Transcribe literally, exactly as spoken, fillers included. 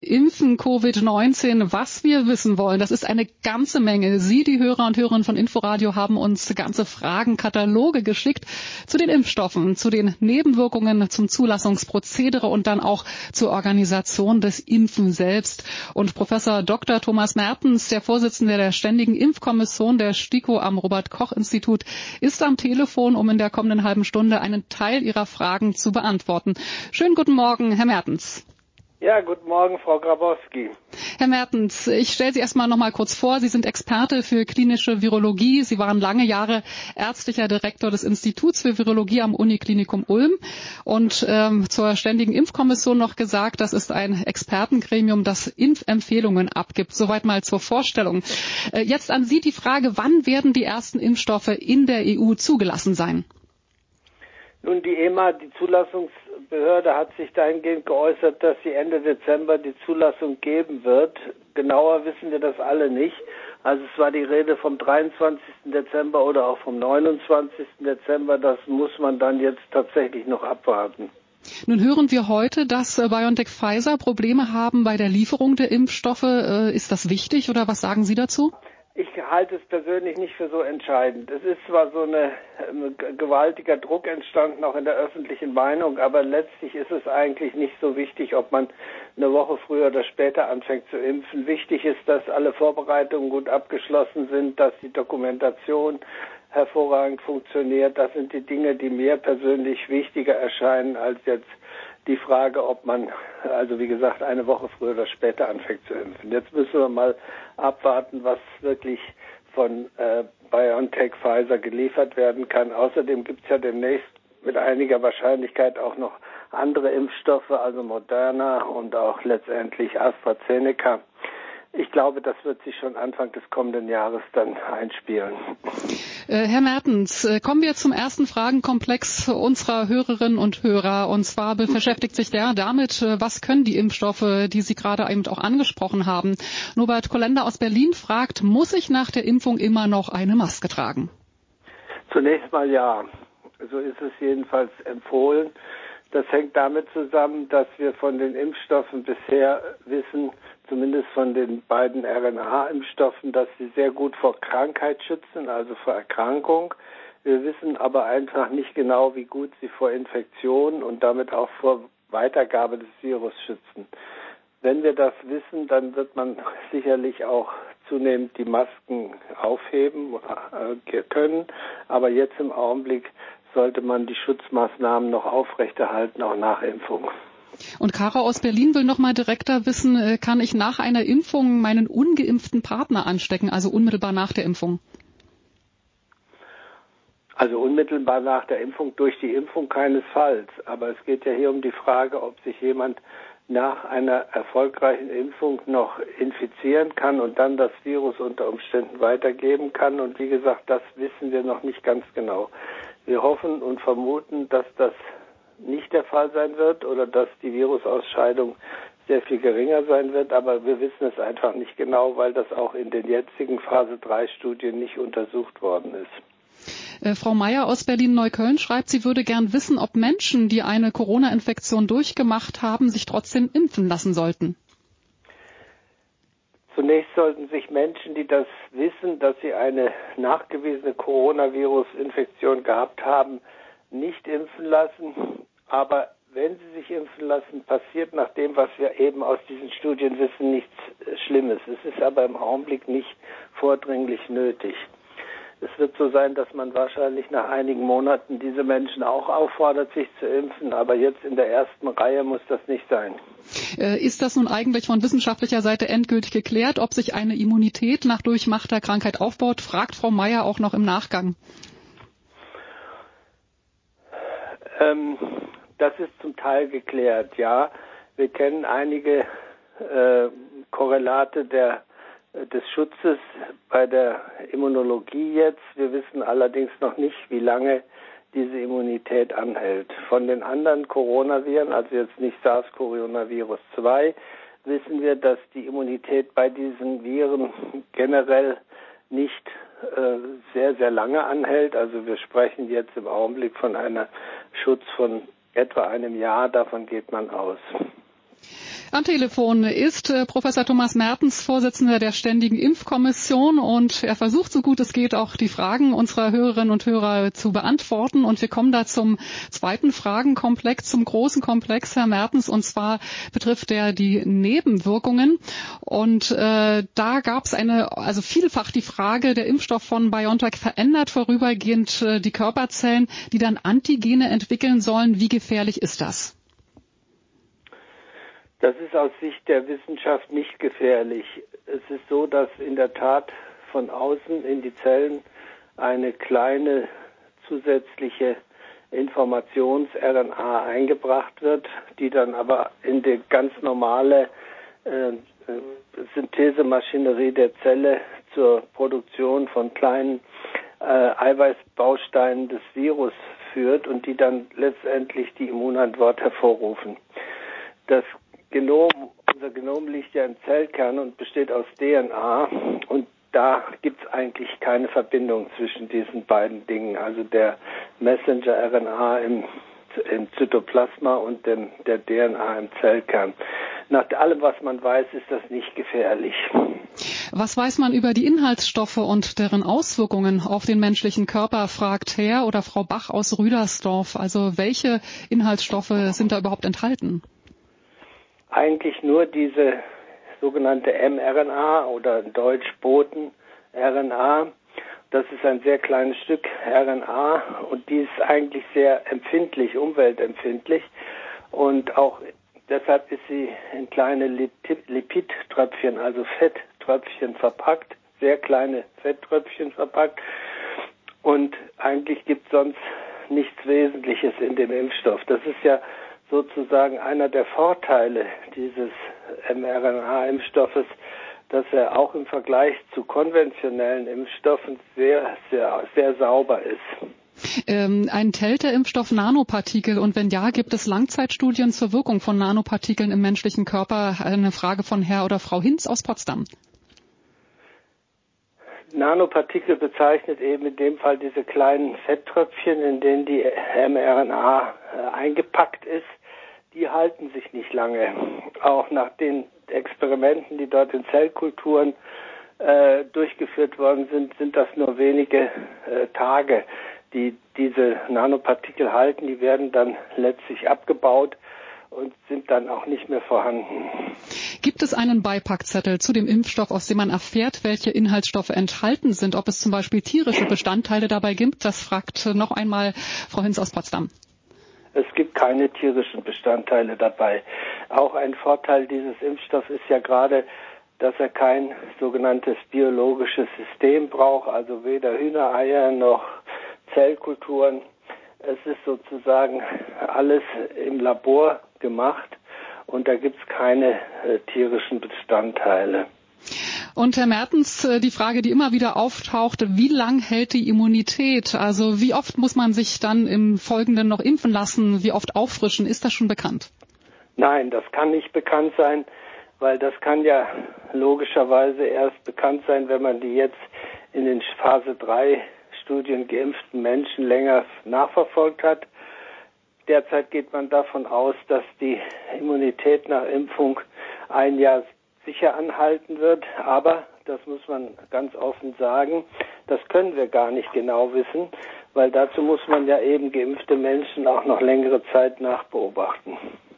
Impfen, Covid neunzehn, was wir wissen wollen, das ist eine ganze Menge. Sie, die Hörer und Hörerinnen von Inforadio, haben uns ganze Fragenkataloge geschickt zu den Impfstoffen, zu den Nebenwirkungen, zum Zulassungsprozedere und dann auch zur Organisation des Impfen selbst. Und Professor Doktor Thomas Mertens, der Vorsitzende der Ständigen Impfkommission der STIKO am Robert-Koch-Institut, ist am Telefon, um in der kommenden halben Stunde einen Teil Ihrer Fragen zu beantworten. Schönen guten Morgen, Herr Mertens. Ja, guten Morgen, Frau Grabowski. Herr Mertens, ich stelle Sie erstmal noch mal kurz vor. Sie sind Experte für klinische Virologie. Sie waren lange Jahre ärztlicher Direktor des Instituts für Virologie am Uniklinikum Ulm und ähm, zur Ständigen Impfkommission noch gesagt, das ist ein Expertengremium, das Impfempfehlungen abgibt. Soweit mal zur Vorstellung. Äh, jetzt an Sie die Frage, wann werden die ersten Impfstoffe in der E U zugelassen sein? Nun, die E M A, die Zulassungsbehörde, hat sich dahingehend geäußert, dass sie Ende Dezember die Zulassung geben wird. Genauer wissen wir das alle nicht. Also es war die Rede vom dreiundzwanzigsten Dezember oder auch vom neunundzwanzigsten Dezember. Das muss man dann jetzt tatsächlich noch abwarten. Nun hören wir heute, dass BioNTech Pfizer Probleme haben bei der Lieferung der Impfstoffe. Ist das wichtig oder was sagen Sie dazu? Ich halte es persönlich nicht für so entscheidend. Es ist zwar so eine, ein gewaltiger Druck entstanden, auch in der öffentlichen Meinung, aber letztlich ist es eigentlich nicht so wichtig, ob man eine Woche früher oder später anfängt zu impfen. Wichtig ist, dass alle Vorbereitungen gut abgeschlossen sind, dass die Dokumentation hervorragend funktioniert. Das sind die Dinge, die mir persönlich wichtiger erscheinen als jetzt die Frage, ob man, also wie gesagt, eine Woche früher oder später anfängt zu impfen. Jetzt müssen wir mal abwarten, was wirklich von äh, BioNTech Pfizer geliefert werden kann. Außerdem gibt es ja demnächst mit einiger Wahrscheinlichkeit auch noch andere Impfstoffe, also Moderna und auch letztendlich AstraZeneca. Ich glaube, das wird sich schon Anfang des kommenden Jahres dann einspielen. Äh, Herr Mertens, äh, kommen wir zum ersten Fragenkomplex unserer Hörerinnen und Hörer. Und zwar beschäftigt sich der damit, äh, was können die Impfstoffe, die Sie gerade eben auch angesprochen haben. Norbert Kollender aus Berlin fragt, muss ich nach der Impfung immer noch eine Maske tragen? Zunächst mal ja. So ist es jedenfalls empfohlen. Das hängt damit zusammen, dass wir von den Impfstoffen bisher wissen, zumindest von den beiden R N A-Impfstoffen, dass sie sehr gut vor Krankheit schützen, also vor Erkrankung. Wir wissen aber einfach nicht genau, wie gut sie vor Infektion und damit auch vor Weitergabe des Virus schützen. Wenn wir das wissen, dann wird man sicherlich auch zunehmend die Masken aufheben äh, können. Aber jetzt im Augenblick sollte man die Schutzmaßnahmen noch aufrechterhalten, auch nach Impfung. Und Kara aus Berlin will noch mal direkter wissen, kann ich nach einer Impfung meinen ungeimpften Partner anstecken, also unmittelbar nach der Impfung? Also unmittelbar nach der Impfung, durch die Impfung keinesfalls. Aber es geht ja hier um die Frage, ob sich jemand nach einer erfolgreichen Impfung noch infizieren kann und dann das Virus unter Umständen weitergeben kann. Und wie gesagt, das wissen wir noch nicht ganz genau. Wir hoffen und vermuten, dass das nicht der Fall sein wird oder dass die Virusausscheidung sehr viel geringer sein wird, aber wir wissen es einfach nicht genau, weil das auch in den jetzigen Phase drei Studien nicht untersucht worden ist. Äh, Frau Meier aus Berlin-Neukölln schreibt, sie würde gern wissen, ob Menschen, die eine Corona-Infektion durchgemacht haben, sich trotzdem impfen lassen sollten. Zunächst sollten sich Menschen, die das wissen, dass sie eine nachgewiesene Coronavirus-Infektion gehabt haben, nicht impfen lassen. Aber wenn sie sich impfen lassen, passiert nach dem, was wir eben aus diesen Studien wissen, nichts Schlimmes. Es ist aber im Augenblick nicht vordringlich nötig. Es wird so sein, dass man wahrscheinlich nach einigen Monaten diese Menschen auch auffordert, sich zu impfen. Aber jetzt in der ersten Reihe muss das nicht sein. Ist das nun eigentlich von wissenschaftlicher Seite endgültig geklärt, ob sich eine Immunität nach durchmachter Krankheit aufbaut? Fragt Frau Meier auch noch im Nachgang. Ähm, das ist zum Teil geklärt, ja. Wir kennen einige äh, Korrelate der des Schutzes bei der Immunologie jetzt. Wir wissen allerdings noch nicht, wie lange diese Immunität anhält. Von den anderen Coronaviren, also jetzt nicht SARS-Coronavirus zwei, wissen wir, dass die Immunität bei diesen Viren generell nicht äh, sehr, sehr lange anhält. Also wir sprechen jetzt im Augenblick von einem Schutz von etwa einem Jahr, davon geht man aus. Am Telefon ist äh, Professor Thomas Mertens, Vorsitzender der Ständigen Impfkommission, und er versucht, so gut es geht, auch die Fragen unserer Hörerinnen und Hörer zu beantworten. Und wir kommen da zum zweiten Fragenkomplex, zum großen Komplex, Herr Mertens, und zwar betrifft der die Nebenwirkungen. Und äh, da gab es eine, also vielfach die Frage, der Impfstoff von BioNTech verändert vorübergehend äh, die Körperzellen, die dann Antigene entwickeln sollen. Wie gefährlich ist das? Das ist aus Sicht der Wissenschaft nicht gefährlich. Es ist so, dass in der Tat von außen in die Zellen eine kleine zusätzliche Informations-R N A eingebracht wird, die dann aber in die ganz normale äh, Synthesemaschinerie der Zelle zur Produktion von kleinen äh, Eiweißbausteinen des Virus führt und die dann letztendlich die Immunantwort hervorrufen. Das Genom, unser Genom liegt ja im Zellkern und besteht aus D N A, und da gibt es eigentlich keine Verbindung zwischen diesen beiden Dingen, also der Messenger-R N A im, im Zytoplasma und dem, der D N A im Zellkern. Nach allem, was man weiß, ist das nicht gefährlich. Was weiß man über die Inhaltsstoffe und deren Auswirkungen auf den menschlichen Körper, fragt Herr oder Frau Bach aus Rüdersdorf. Also welche Inhaltsstoffe sind da überhaupt enthalten? Eigentlich nur diese sogenannte mRNA oder in Deutsch Boten-R N A. Das ist ein sehr kleines Stück R N A und die ist eigentlich sehr empfindlich, umweltempfindlich, und auch deshalb ist sie in kleine Lipidtröpfchen, also Fetttröpfchen verpackt, sehr kleine Fetttröpfchen verpackt, und eigentlich gibt es sonst nichts Wesentliches in dem Impfstoff. Das ist ja sozusagen einer der Vorteile dieses mRNA-Impfstoffes, dass er auch im Vergleich zu konventionellen Impfstoffen sehr, sehr, sehr sauber ist. Ähm, enthält der Impfstoff Nanopartikel, und wenn ja, gibt es Langzeitstudien zur Wirkung von Nanopartikeln im menschlichen Körper? Eine Frage von Herr oder Frau Hinz aus Potsdam. Nanopartikel bezeichnet eben in dem Fall diese kleinen Fetttröpfchen, in denen die mRNA äh, eingepackt ist. Die halten sich nicht lange. Auch nach den Experimenten, die dort in Zellkulturen äh, durchgeführt worden sind, sind das nur wenige äh, Tage, die diese Nanopartikel halten. Die werden dann letztlich abgebaut und sind dann auch nicht mehr vorhanden. Gibt es einen Beipackzettel zu dem Impfstoff, aus dem man erfährt, welche Inhaltsstoffe enthalten sind? Ob es zum Beispiel tierische Bestandteile dabei gibt? Das fragt noch einmal Frau Hinz aus Potsdam. Es gibt keine tierischen Bestandteile dabei. Auch ein Vorteil dieses Impfstoffs ist ja gerade, dass er kein sogenanntes biologisches System braucht, also weder Hühnereier noch Zellkulturen. Es ist sozusagen alles im Labor gemacht und da gibt es keine äh, tierischen Bestandteile. Und Herr Mertens, die Frage, die immer wieder auftaucht, wie lang hält die Immunität? Also wie oft muss man sich dann im Folgenden noch impfen lassen? Wie oft auffrischen? Ist das schon bekannt? Nein, das kann nicht bekannt sein, weil das kann ja logischerweise erst bekannt sein, wenn man die jetzt in den Phase drei Studien geimpften Menschen länger nachverfolgt hat. Derzeit geht man davon aus, dass die Immunität nach Impfung ein Jahr sicher anhalten wird, aber, das muss man ganz offen sagen, das können wir gar nicht genau wissen, weil dazu muss man ja eben geimpfte Menschen auch noch längere Zeit nachbeobachten.